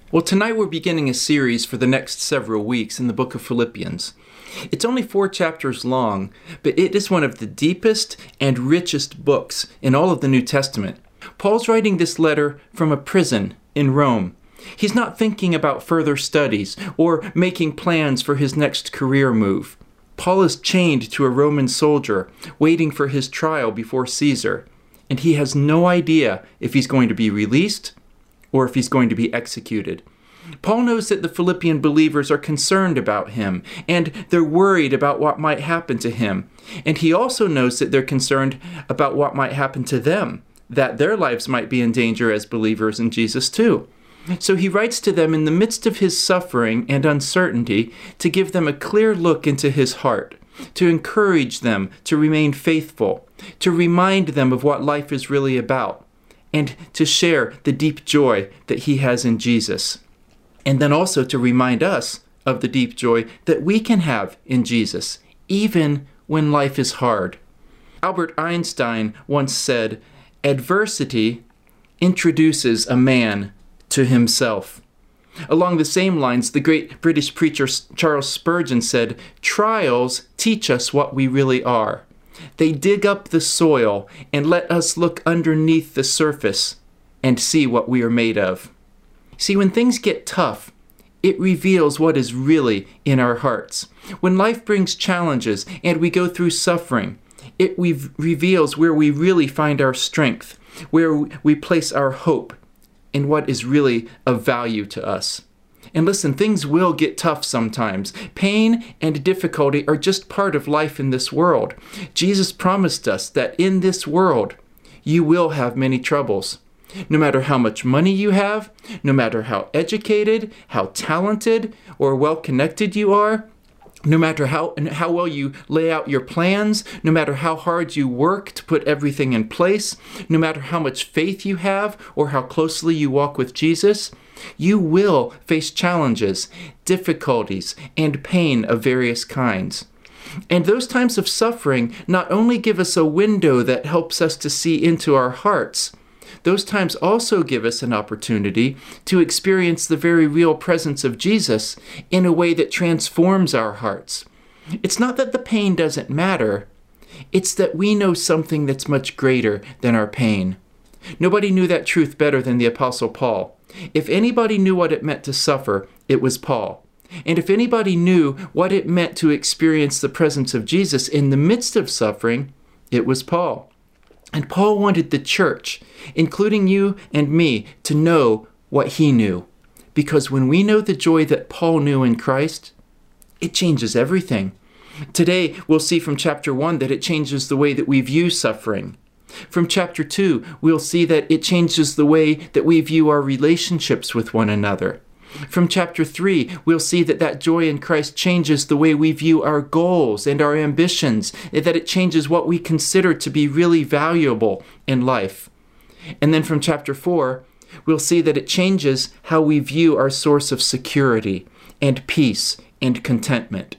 Well, tonight we're beginning a series for the next several weeks in the book of Philippians. It's only 4 chapters long, but it is one of the deepest and richest books in all of the New Testament. Paul's writing this letter from a prison in Rome. He's not thinking about further studies or making plans for his next career move. Paul is chained to a Roman soldier, waiting for his trial before Caesar, and he has no idea if he's going to be released or if he's going to be executed. Paul knows that the Philippian believers are concerned about him, and they're worried about what might happen to him. And he also knows that they're concerned about what might happen to them, that their lives might be in danger as believers in Jesus too. So he writes to them in the midst of his suffering and uncertainty to give them a clear look into his heart, to encourage them to remain faithful, to remind them of what life is really about, and to share the deep joy that he has in Jesus. And then also to remind us of the deep joy that we can have in Jesus, even when life is hard. Albert Einstein once said, "Adversity introduces a man to himself." Along the same lines, the great British preacher Charles Spurgeon said, "Trials teach us what we really are. They dig up the soil and let us look underneath the surface and see what we are made of." See, when things get tough, it reveals what is really in our hearts. When life brings challenges and we go through suffering, it reveals where we really find our strength, where we place our hope, and what is really of value to us. And listen, things will get tough sometimes. Pain and difficulty are just part of life in this world. Jesus promised us that in this world, you will have many troubles. No matter how much money you have, no matter how educated, how talented, or well-connected you are, no matter how well you lay out your plans, no matter how hard you work to put everything in place, no matter how much faith you have or how closely you walk with Jesus, you will face challenges, difficulties, and pain of various kinds. And those times of suffering not only give us a window that helps us to see into our hearts, those times also give us an opportunity to experience the very real presence of Jesus in a way that transforms our hearts. It's not that the pain doesn't matter, it's that we know something that's much greater than our pain. Nobody knew that truth better than the Apostle Paul. If anybody knew what it meant to suffer, it was Paul. And if anybody knew what it meant to experience the presence of Jesus in the midst of suffering, it was Paul. And Paul wanted the church, including you and me, to know what he knew. Because when we know the joy that Paul knew in Christ, it changes everything. Today, we'll see from chapter 1 that it changes the way that we view suffering. From chapter 2, we'll see that it changes the way that we view our relationships with one another. From chapter 3, we'll see that that joy in Christ changes the way we view our goals and our ambitions, that it changes what we consider to be really valuable in life. And then from chapter 4, we'll see that it changes how we view our source of security and peace and contentment.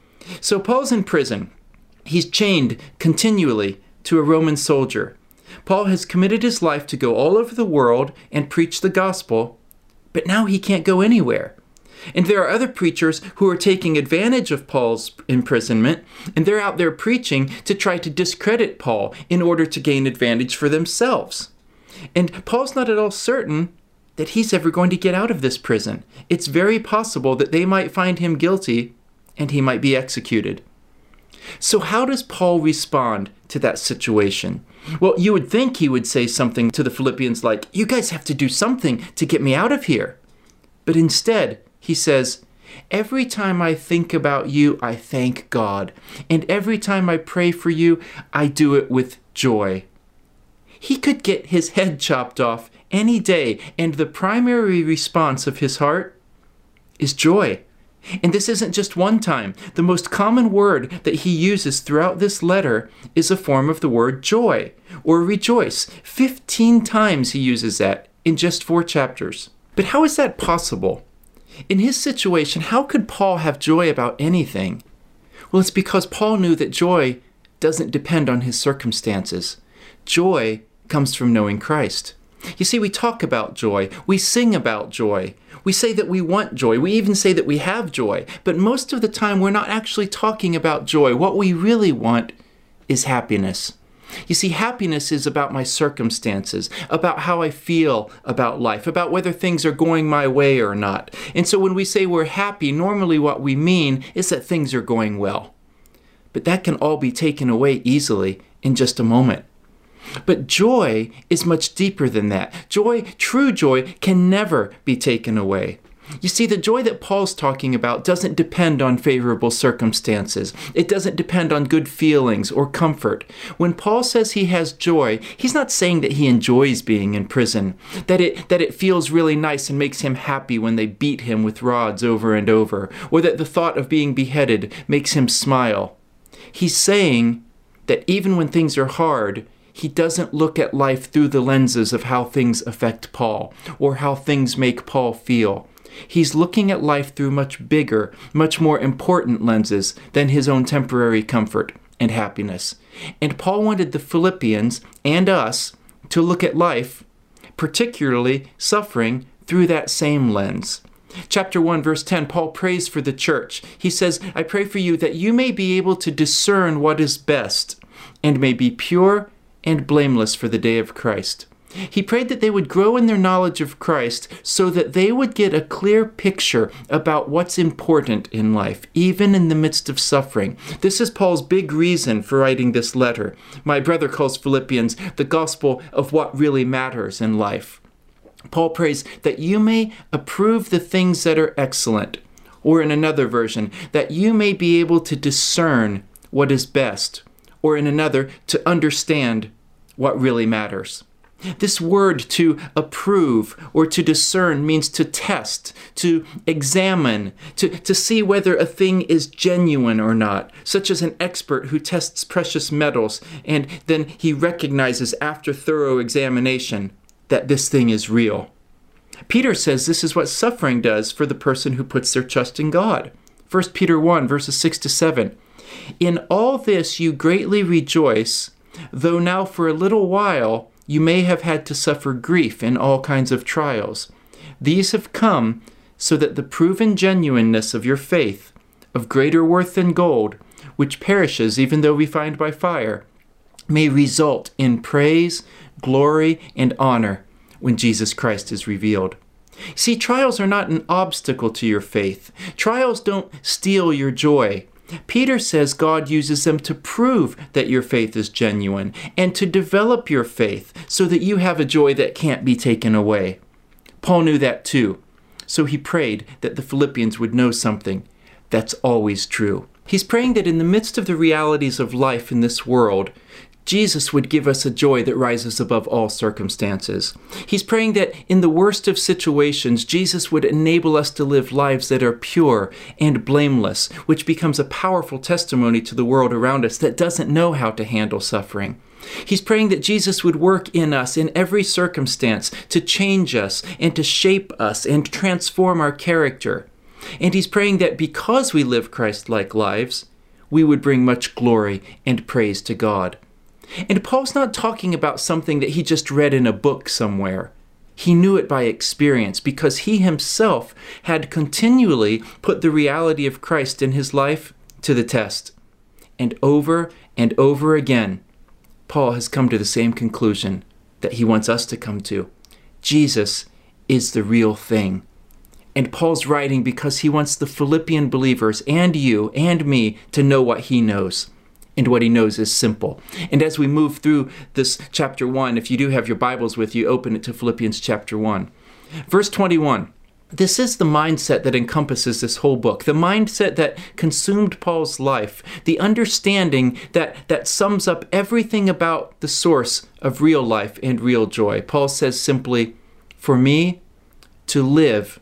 So Paul's in prison. He's chained continually to a Roman soldier. Paul has committed his life to go all over the world and preach the gospel, but now he can't go anywhere. And there are other preachers who are taking advantage of Paul's imprisonment, and they're out there preaching to try to discredit Paul in order to gain advantage for themselves. And Paul's not at all certain that he's ever going to get out of this prison. It's very possible that they might find him guilty and he might be executed. So how does Paul respond to that situation? Well, you would think he would say something to the Philippians like, "You guys have to do something to get me out of here." But instead, he says, "Every time I think about you, I thank God. And every time I pray for you, I do it with joy." He could get his head chopped off any day, and the primary response of his heart is joy. And this isn't just one time. The most common word that he uses throughout this letter is a form of the word joy or rejoice. 15 times he uses that in just 4 chapters. But how is that possible? In his situation, how could Paul have joy about anything? Well, it's because Paul knew that joy doesn't depend on his circumstances. Joy comes from knowing Christ. You see, we talk about joy. We sing about joy. We say that we want joy. We even say that we have joy. But most of the time, we're not actually talking about joy. What we really want is happiness. You see, happiness is about my circumstances, about how I feel about life, about whether things are going my way or not. And so when we say we're happy, normally what we mean is that things are going well. But that can all be taken away easily in just a moment. But joy is much deeper than that. Joy, true joy, can never be taken away. You see, the joy that Paul's talking about doesn't depend on favorable circumstances. It doesn't depend on good feelings or comfort. When Paul says he has joy, he's not saying that he enjoys being in prison, that it feels really nice and makes him happy when they beat him with rods over and over, or that the thought of being beheaded makes him smile. He's saying that even when things are hard, he doesn't look at life through the lenses of how things affect Paul or how things make Paul feel. He's looking at life through much bigger, much more important lenses than his own temporary comfort and happiness. And Paul wanted the Philippians and us to look at life, particularly suffering, through that same lens. Chapter 1, verse 10, Paul prays for the church. He says, I pray for you that you may be able to discern what is best and may be pure and blameless for the day of Christ. He prayed that they would grow in their knowledge of Christ so that they would get a clear picture about what's important in life, even in the midst of suffering. This is Paul's big reason for writing this letter. My brother calls Philippians the gospel of what really matters in life. Paul prays that you may approve the things that are excellent, or in another version, that you may be able to discern what is best, or in another, to understand what really matters. This word to approve or to discern means to test, to examine, to see whether a thing is genuine or not, such as an expert who tests precious metals and then he recognizes after thorough examination that this thing is real. Peter says this is what suffering does for the person who puts their trust in God. 1 Peter 1, verses 6 to 7. In all this you greatly rejoice, though now for a little while you may have had to suffer grief in all kinds of trials. These have come so that the proven genuineness of your faith, of greater worth than gold, which perishes even though we find by fire, may result in praise, glory, and honor when Jesus Christ is revealed. See, trials are not an obstacle to your faith. Trials don't steal your joy. Peter says God uses them to prove that your faith is genuine and to develop your faith so that you have a joy that can't be taken away. Paul knew that too, so he prayed that the Philippians would know something that's always true. He's praying that in the midst of the realities of life in this world, Jesus would give us a joy that rises above all circumstances. He's praying that in the worst of situations, Jesus would enable us to live lives that are pure and blameless, which becomes a powerful testimony to the world around us that doesn't know how to handle suffering. He's praying that Jesus would work in us in every circumstance to change us and to shape us and transform our character. And he's praying that because we live Christ-like lives, we would bring much glory and praise to God. And Paul's not talking about something that he just read in a book somewhere. He knew it by experience because he himself had continually put the reality of Christ in his life to the test. And over again, Paul has come to the same conclusion that he wants us to come to. Jesus is the real thing. And Paul's writing because he wants the Philippian believers and you and me to know what he knows. And what he knows is simple. And as we move through this chapter 1, if you do have your Bibles with you, open it to Philippians chapter 1. Verse 21. This is the mindset that encompasses this whole book, the mindset that consumed Paul's life, the understanding that sums up everything about the source of real life and real joy. Paul says simply, for me, to live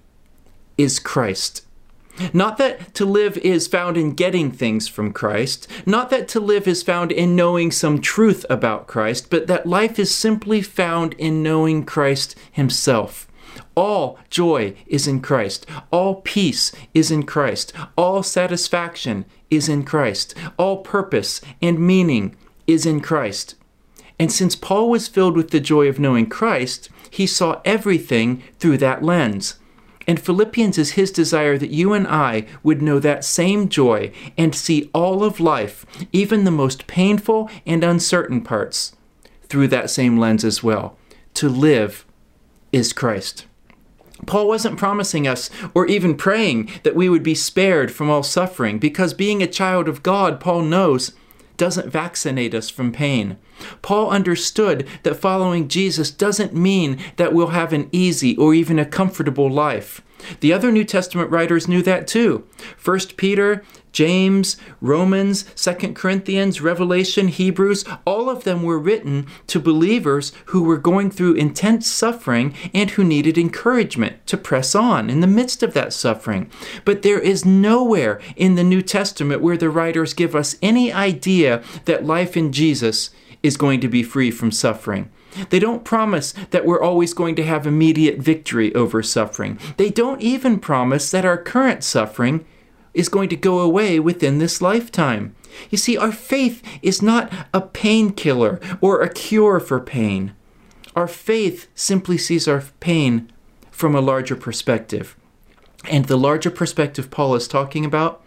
is Christ. Not that to live is found in getting things from Christ, not that to live is found in knowing some truth about Christ, but that life is simply found in knowing Christ himself. All joy is in Christ. All peace is in Christ. All satisfaction is in Christ. All purpose and meaning is in Christ. And since Paul was filled with the joy of knowing Christ, he saw everything through that lens. And Philippians is his desire that you and I would know that same joy and see all of life, even the most painful and uncertain parts, through that same lens as well. To live is Christ. Paul wasn't promising us or even praying that we would be spared from all suffering, because being a child of God, Paul knows, doesn't vaccinate us from pain. Paul understood that following Jesus doesn't mean that we'll have an easy or even a comfortable life. The other New Testament writers knew that too. 1 Peter, James, Romans, 2 Corinthians, Revelation, Hebrews, all of them were written to believers who were going through intense suffering and who needed encouragement to press on in the midst of that suffering. But there is nowhere in the New Testament where the writers give us any idea that life in Jesus is going to be free from suffering. They don't promise that we're always going to have immediate victory over suffering. They don't even promise that our current suffering is going to go away within this lifetime. You see, our faith is not a painkiller or a cure for pain. Our faith simply sees our pain from a larger perspective. And the larger perspective Paul is talking about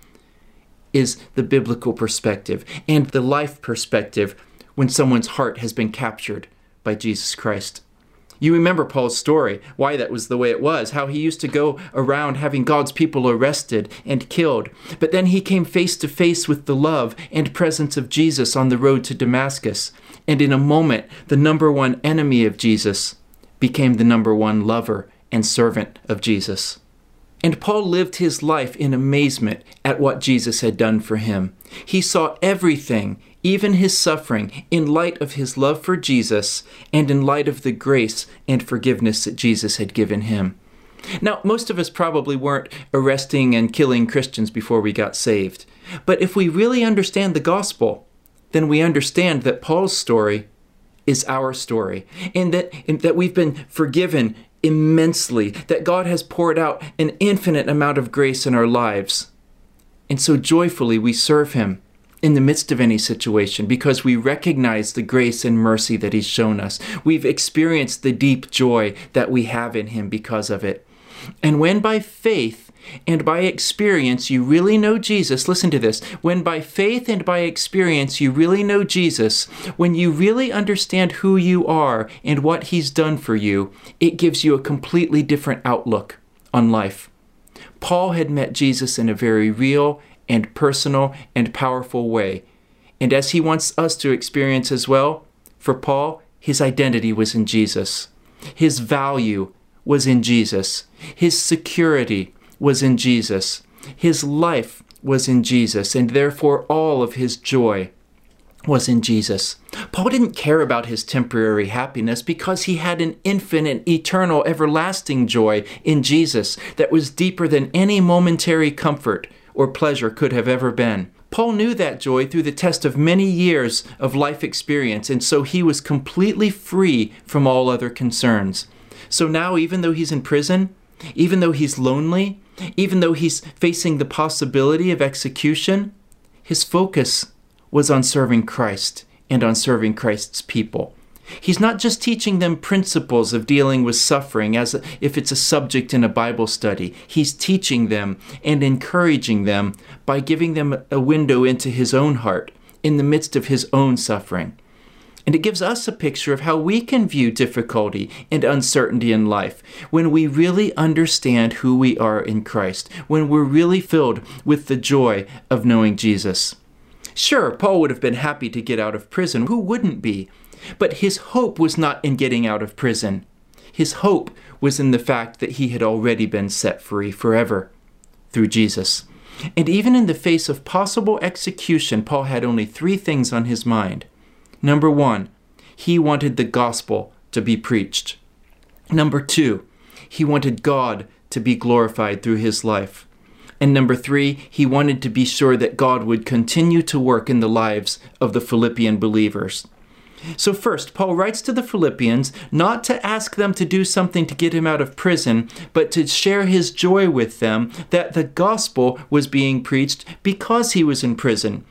is the biblical perspective and the life perspective when someone's heart has been captured by Jesus Christ. You remember Paul's story, why that was the way it was, how he used to go around having God's people arrested and killed. But then he came face to face with the love and presence of Jesus on the road to Damascus. And in a moment, the number one enemy of Jesus became the number one lover and servant of Jesus. And Paul lived his life in amazement at what Jesus had done for him. He saw everything, even his suffering, in light of his love for Jesus and in light of the grace and forgiveness that Jesus had given him. Now, most of us probably weren't arresting and killing Christians before we got saved. But if we really understand the gospel, then we understand that Paul's story is our story, and that we've been forgiven immensely, that God has poured out an infinite amount of grace in our lives. And so joyfully we serve him in the midst of any situation because we recognize the grace and mercy that he's shown us. We've experienced the deep joy that we have in him because of it. And when by faith and by experience you really know Jesus, listen to this, when by faith and by experience you really know Jesus, when you really understand who you are and what he's done for you, it gives you a completely different outlook on life. Paul had met Jesus in a very real and personal and powerful way. And as he wants us to experience as well, for Paul, his identity was in Jesus. His value was in Jesus. His security was in Jesus. His life was in Jesus, and therefore all of his joy was in Jesus. Paul didn't care about his temporary happiness because he had an infinite, eternal, everlasting joy in Jesus that was deeper than any momentary comfort or pleasure could have ever been. Paul knew that joy through the test of many years of life experience, and so he was completely free from all other concerns. So now, even though he's in prison, even though he's lonely, even though he's facing the possibility of execution, his focus was on serving Christ and on serving Christ's people. He's not just teaching them principles of dealing with suffering as if it's a subject in a Bible study. He's teaching them and encouraging them by giving them a window into his own heart in the midst of his own suffering. And it gives us a picture of how we can view difficulty and uncertainty in life when we really understand who we are in Christ, when we're really filled with the joy of knowing Jesus. Sure, Paul would have been happy to get out of prison. Who wouldn't be? But his hope was not in getting out of prison. His hope was in the fact that he had already been set free forever through Jesus. And even in the face of possible execution, Paul had only 3 things on his mind. Number 1, he wanted the gospel to be preached. Number 2, he wanted God to be glorified through his life. And number 3, he wanted to be sure that God would continue to work in the lives of the Philippian believers. So first, Paul writes to the Philippians not to ask them to do something to get him out of prison, but to share his joy with them that the gospel was being preached because he was in prison.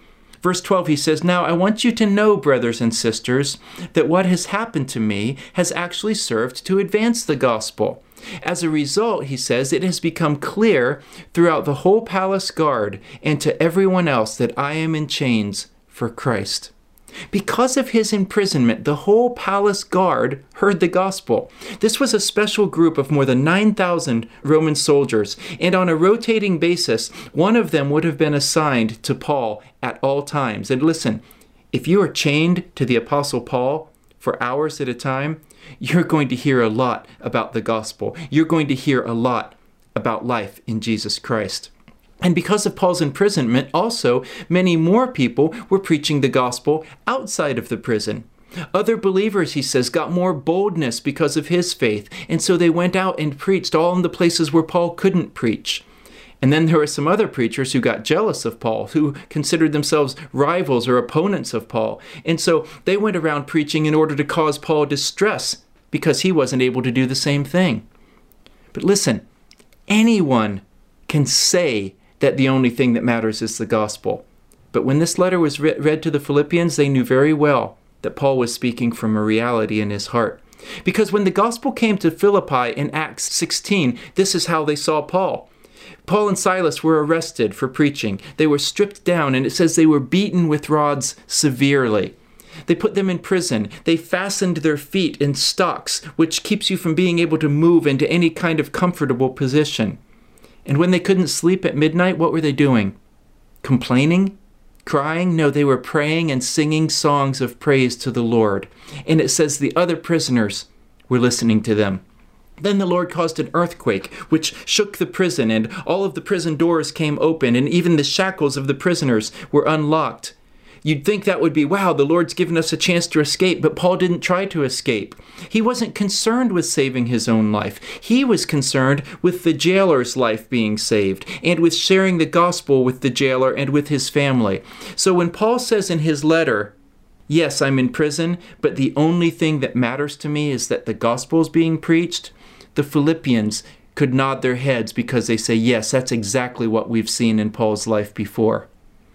Verse 12, he says, "Now I want you to know, brothers and sisters, that what has happened to me has actually served to advance the gospel. As a result," he says, "it has become clear throughout the whole palace guard and to everyone else that I am in chains for Christ." Because of his imprisonment, the whole palace guard heard the gospel. This was a special group of more than 9,000 Roman soldiers, and on a rotating basis, one of them would have been assigned to Paul at all times. And listen, if you are chained to the Apostle Paul for hours at a time, you're going to hear a lot about the gospel. You're going to hear a lot about life in Jesus Christ. And because of Paul's imprisonment, also, many more people were preaching the gospel outside of the prison. Other believers, he says, got more boldness because of his faith, and so they went out and preached all in the places where Paul couldn't preach. And then there were some other preachers who got jealous of Paul, who considered themselves rivals or opponents of Paul. And so they went around preaching in order to cause Paul distress because he wasn't able to do the same thing. But listen, anyone can say that the only thing that matters is the gospel. But when this letter was read to the Philippians, they knew very well that Paul was speaking from a reality in his heart. Because when the gospel came to Philippi in Acts 16, this is how they saw Paul. Paul and Silas were arrested for preaching. They were stripped down, and it says they were beaten with rods severely. They put them in prison. They fastened their feet in stocks, which keeps you from being able to move into any kind of comfortable position. And when they couldn't sleep at midnight, what were they doing? Complaining? Crying? No, they were praying and singing songs of praise to the Lord. And it says the other prisoners were listening to them. Then the Lord caused an earthquake, which shook the prison, and all of the prison doors came open, and even the shackles of the prisoners were unlocked. You'd think that would be, wow, the Lord's given us a chance to escape, but Paul didn't try to escape. He wasn't concerned with saving his own life. He was concerned with the jailer's life being saved and with sharing the gospel with the jailer and with his family. So when Paul says in his letter, yes, I'm in prison, but the only thing that matters to me is that the gospel is being preached, the Philippians could nod their heads because they say, yes, that's exactly what we've seen in Paul's life before.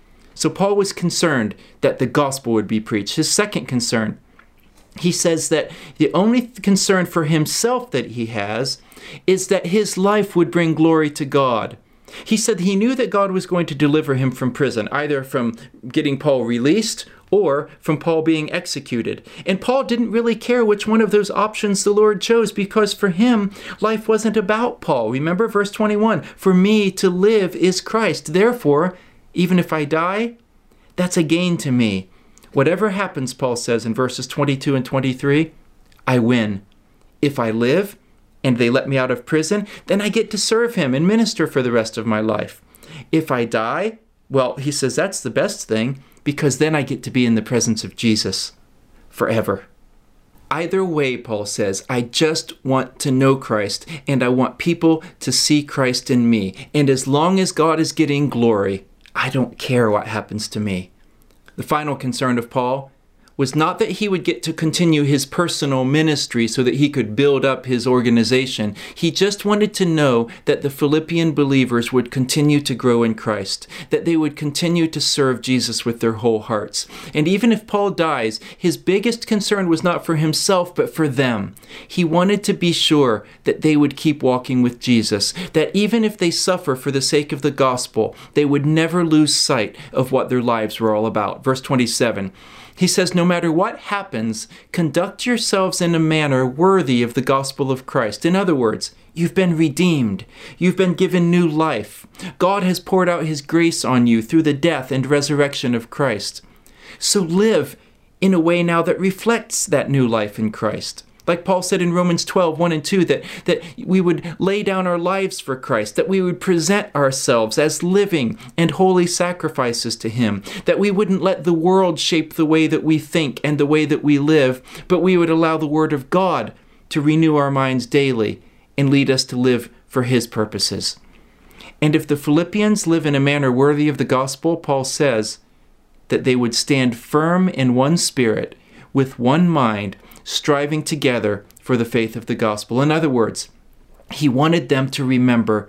So Paul was concerned that the gospel would be preached. His second concern, he says that the only concern for himself that he has is that his life would bring glory to God. He said he knew that God was going to deliver him from prison, either from getting Paul released or from Paul being executed. And Paul didn't really care which one of those options the Lord chose, because for him, life wasn't about Paul. Remember verse 21, "For me to live is Christ. Therefore, even if I die, that's a gain to me. Whatever happens," Paul says in verses 22 and 23, "I win. If I live and they let me out of prison, then I get to serve him and minister for the rest of my life. If I die, well, he says that's the best thing, because then I get to be in the presence of Jesus forever." Either way, Paul says, I just want to know Christ, and I want people to see Christ in me. And as long as God is getting glory, I don't care what happens to me. The final concern of Paul was not that he would get to continue his personal ministry so that he could build up his organization. He just wanted to know that the Philippian believers would continue to grow in Christ, that they would continue to serve Jesus with their whole hearts. And even if Paul dies, his biggest concern was not for himself, but for them. He wanted to be sure that they would keep walking with Jesus, that even if they suffer for the sake of the gospel, they would never lose sight of what their lives were all about. Verse 27. He says, "No matter what happens, conduct yourselves in a manner worthy of the gospel of Christ." In other words, you've been redeemed. You've been given new life. God has poured out his grace on you through the death and resurrection of Christ. So live in a way now that reflects that new life in Christ. Like Paul said in Romans 12, 1 and 2, that we would lay down our lives for Christ, that we would present ourselves as living and holy sacrifices to him, that we wouldn't let the world shape the way that we think and the way that we live, but we would allow the word of God to renew our minds daily and lead us to live for his purposes. And if the Philippians live in a manner worthy of the gospel, Paul says that they would stand firm in one spirit, with one mind, striving together for the faith of the gospel. In other words, he wanted them to remember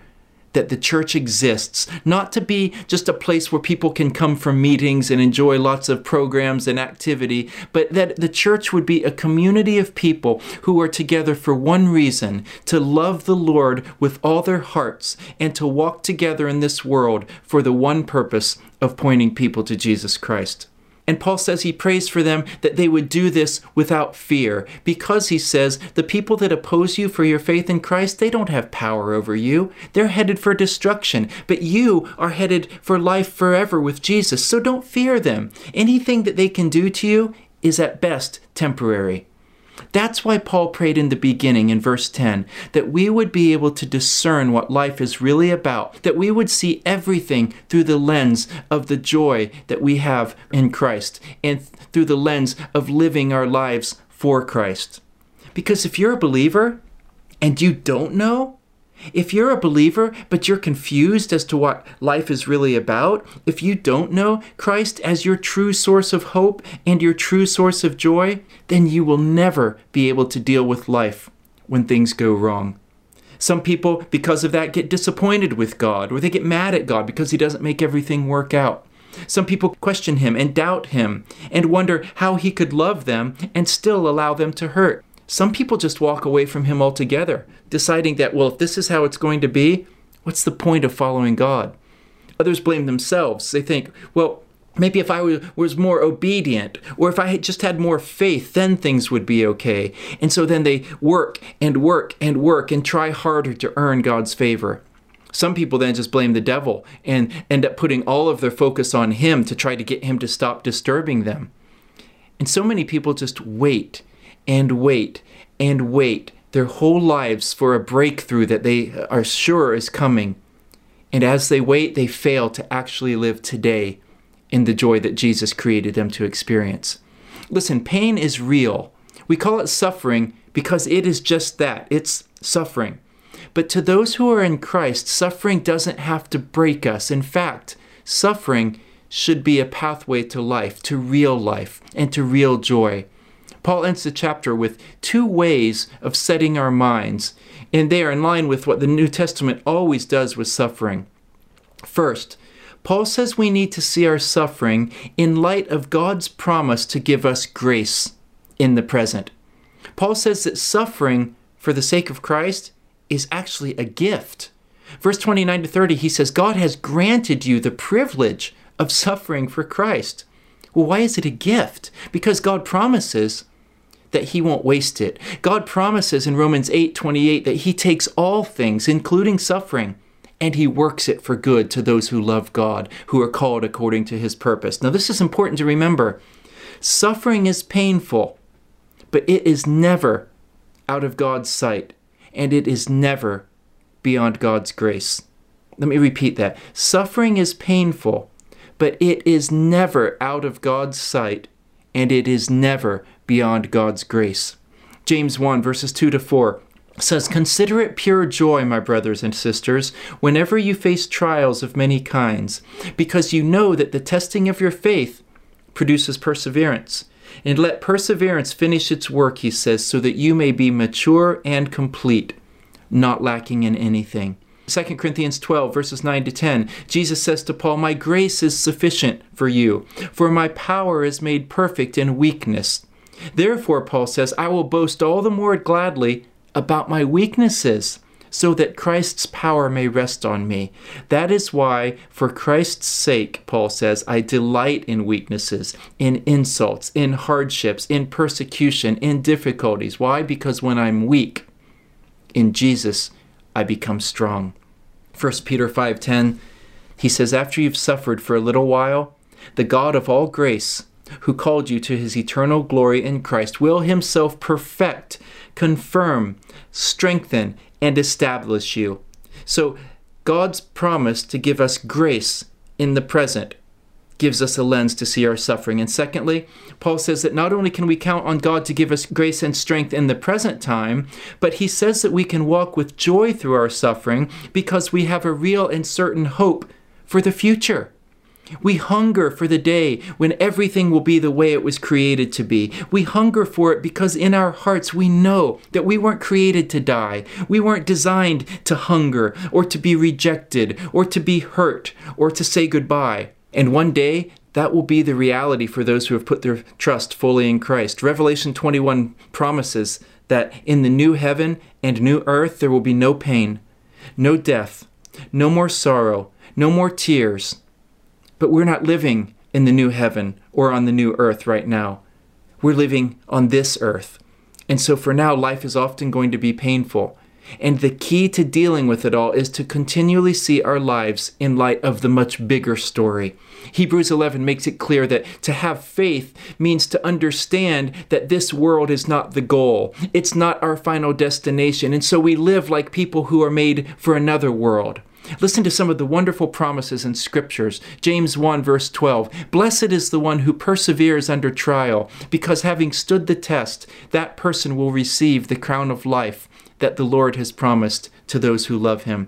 that the church exists, not to be just a place where people can come for meetings and enjoy lots of programs and activity, but that the church would be a community of people who are together for one reason, to love the Lord with all their hearts and to walk together in this world for the one purpose of pointing people to Jesus Christ. And Paul says he prays for them that they would do this without fear, because he says the people that oppose you for your faith in Christ, they don't have power over you. They're headed for destruction, but you are headed for life forever with Jesus. So don't fear them. Anything that they can do to you is at best temporary. That's why Paul prayed in the beginning in verse 10 that we would be able to discern what life is really about, that we would see everything through the lens of the joy that we have in Christ and through the lens of living our lives for Christ. Because if you're a believer and you don't know, if you're a believer, but you're confused as to what life is really about, if you don't know Christ as your true source of hope and your true source of joy, then you will never be able to deal with life when things go wrong. Some people, because of that, get disappointed with God, or they get mad at God because he doesn't make everything work out. Some people question him and doubt him and wonder how he could love them and still allow them to hurt. Some people just walk away from him altogether, deciding that, well, if this is how it's going to be, what's the point of following God? Others blame themselves. They think, well, maybe if I was more obedient, or if I had just had more faith, then things would be okay. And so then they work and work and work and try harder to earn God's favor. Some people then just blame the devil and end up putting all of their focus on him to try to get him to stop disturbing them. And so many people just wait and wait and wait their whole lives for a breakthrough that they are sure is coming. And as they wait, they fail to actually live today in the joy that Jesus created them to experience. Listen, pain is real. We call it suffering because it is just that. It's suffering. But to those who are in Christ, suffering doesn't have to break us. In fact, suffering should be a pathway to life, to real life, and to real joy. Paul ends the chapter with two ways of setting our minds, and they are in line with what the New Testament always does with suffering. First, Paul says we need to see our suffering in light of God's promise to give us grace in the present. Paul says that suffering for the sake of Christ is actually a gift. Verse 29 to 30, he says, God has granted you the privilege of suffering for Christ. Well, why is it a gift? Because God promises that he won't waste it. God promises in Romans 8:28 that he takes all things, including suffering, and he works it for good to those who love God, who are called according to his purpose. Now, this is important to remember. Suffering is painful, but it is never out of God's sight, and it is never beyond God's grace. Let me repeat that. Suffering is painful, but it is never out of God's sight, and it is never beyond God's grace. James 1, verses 2 to 4 says, "Consider it pure joy, my brothers and sisters, whenever you face trials of many kinds, because you know that the testing of your faith produces perseverance. And let perseverance finish its work," he says, "so that you may be mature and complete, not lacking in anything." 2 Corinthians 12, verses 9 to 10, Jesus says to Paul, "My grace is sufficient for you, for my power is made perfect in weakness." Therefore, Paul says, "I will boast all the more gladly about my weaknesses, so that Christ's power may rest on me. That is why, for Christ's sake," Paul says, "I delight in weaknesses, in insults, in hardships, in persecution, in difficulties." Why? Because when I'm weak, in Jesus, I become strong. 1 Peter 5:10, he says, "After you've suffered for a little while, the God of all grace, who called you to his eternal glory in Christ, will himself perfect, confirm, strengthen, and establish you." So God's promise to give us grace in the present gives us a lens to see our suffering. And secondly, Paul says that not only can we count on God to give us grace and strength in the present time, but he says that we can walk with joy through our suffering because we have a real and certain hope for the future. We hunger for the day when everything will be the way it was created to be. We hunger for it because in our hearts we know that we weren't created to die. We weren't designed to hunger or to be rejected or to be hurt or to say goodbye. And one day, that will be the reality for those who have put their trust fully in Christ. Revelation 21 promises that in the new heaven and new earth there will be no pain, no death, no more sorrow, no more tears. But we're not living in the new heaven or on the new earth right now. We're living on this earth. And so for now, life is often going to be painful. And the key to dealing with it all is to continually see our lives in light of the much bigger story. Hebrews 11 makes it clear that to have faith means to understand that this world is not the goal. It's not our final destination. And so we live like people who are made for another world. Listen to some of the wonderful promises in scriptures. James 1 verse 12, "Blessed is the one who perseveres under trial, because having stood the test, that person will receive the crown of life that the Lord has promised to those who love him."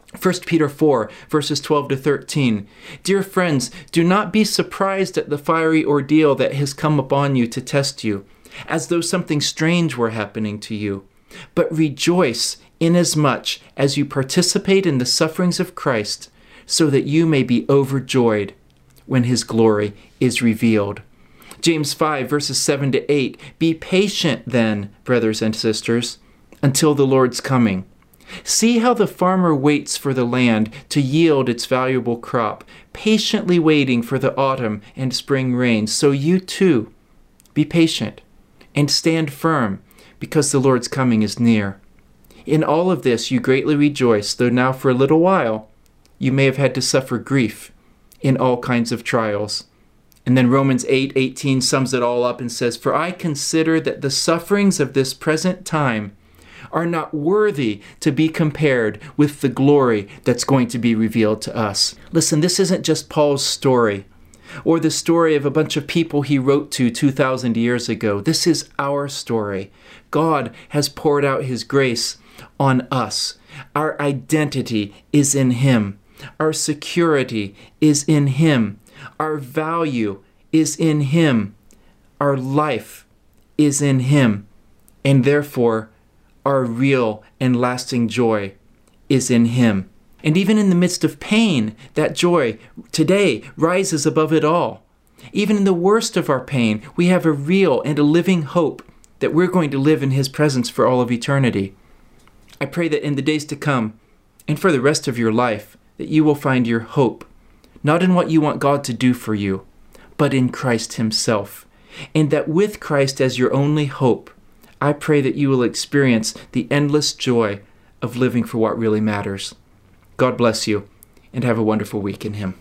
1 Peter 4 verses 12 to 13, "Dear friends, do not be surprised at the fiery ordeal that has come upon you to test you, as though something strange were happening to you. But rejoice inasmuch as you participate in the sufferings of Christ, so that you may be overjoyed when his glory is revealed." James 5 verses 7 to 8, "Be patient then, brothers and sisters, until the Lord's coming. See how the farmer waits for the land to yield its valuable crop, patiently waiting for the autumn and spring rains. So you too, be patient and stand firm, because the Lord's coming is near. In all of this you greatly rejoice, though now for a little while you may have had to suffer grief in all kinds of trials." And then Romans 8:18 sums it all up and says, "For I consider that the sufferings of this present time are not worthy to be compared with the glory that's going to be revealed to us." Listen, this isn't just Paul's story or the story of a bunch of people he wrote to 2,000 years ago. This is our story. God has poured out his grace on us. Our identity is in him. Our security is in him. Our value is in him. Our life is in him. And therefore, our real and lasting joy is in him. And even in the midst of pain, that joy today rises above it all. Even in the worst of our pain, we have a real and a living hope that we're going to live in his presence for all of eternity. I pray that in the days to come, and for the rest of your life, that you will find your hope, not in what you want God to do for you, but in Christ himself. And that with Christ as your only hope, I pray that you will experience the endless joy of living for what really matters. God bless you, and have a wonderful week in him.